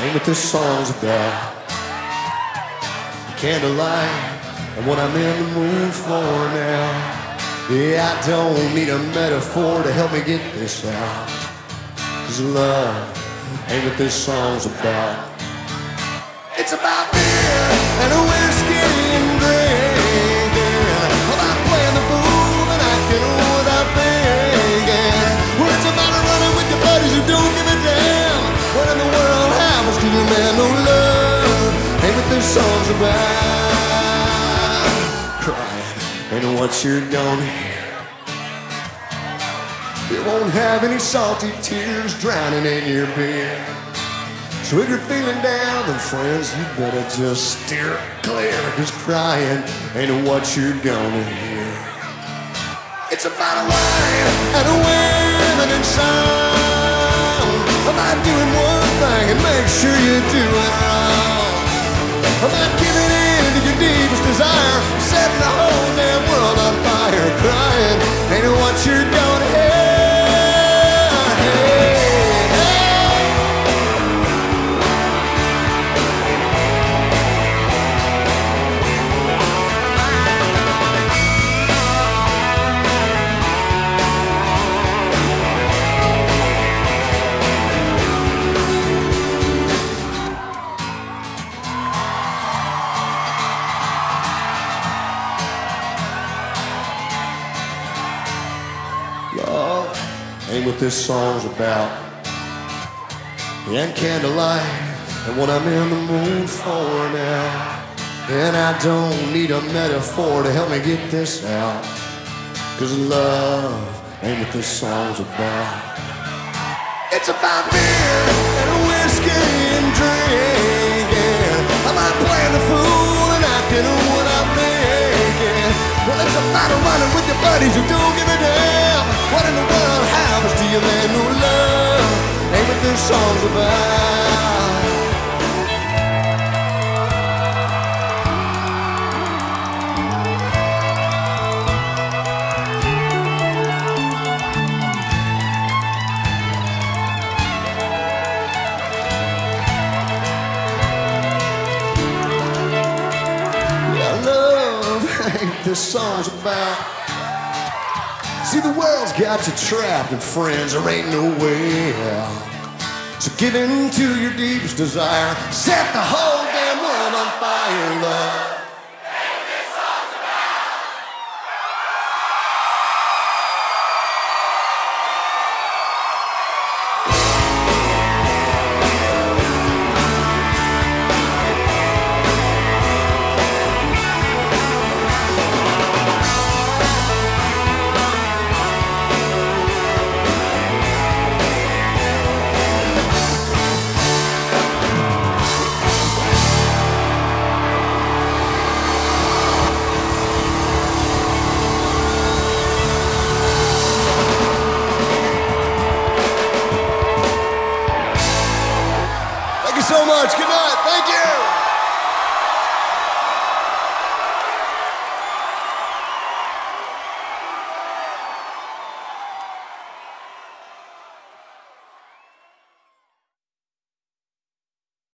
ain't what this song's about. Candlelight and what I'm in the mood for now. Yeah, I don't need a metaphor to help me get this out. 'Cause love ain't what this song's about. It's about beer and a whiskey and drinking, about playing the fool and acting what I'm thinking. Well, it's about running with your buddies who don't give a damn. What in the world happens to you, man? No love ain't what this song's about. Crying ain't what you're gonna hear. You won't have any salty tears drowning in your beer. So if you're feeling down, then friends, you better just steer clear. 'Cause crying ain't what you're gonna hear. It's about a wine and a women and sound, about doing one thing and make sure you do it wrong, about giving in to your deepest desire, setting the whole damn world on fire. Crying ain't what you're gonna hear. Love ain't what this song's about. And candlelight and what I'm in the mood for now. And I don't need a metaphor to help me get this out. 'Cause love ain't what this song's about. It's about beer and a whiskey and drinking, about playing the fool and acting what I'm thinking. Well, it's about running with your buddies who don't give a damn. What in the world happens to you, man? No love ain't what this song's about. Yeah, love ain't what this song's about. See, the world's got you trapped, and friends, there ain't no way out. So give in to your deepest desire, set the whole damn world on fire, love. So much. Good night. Thank you.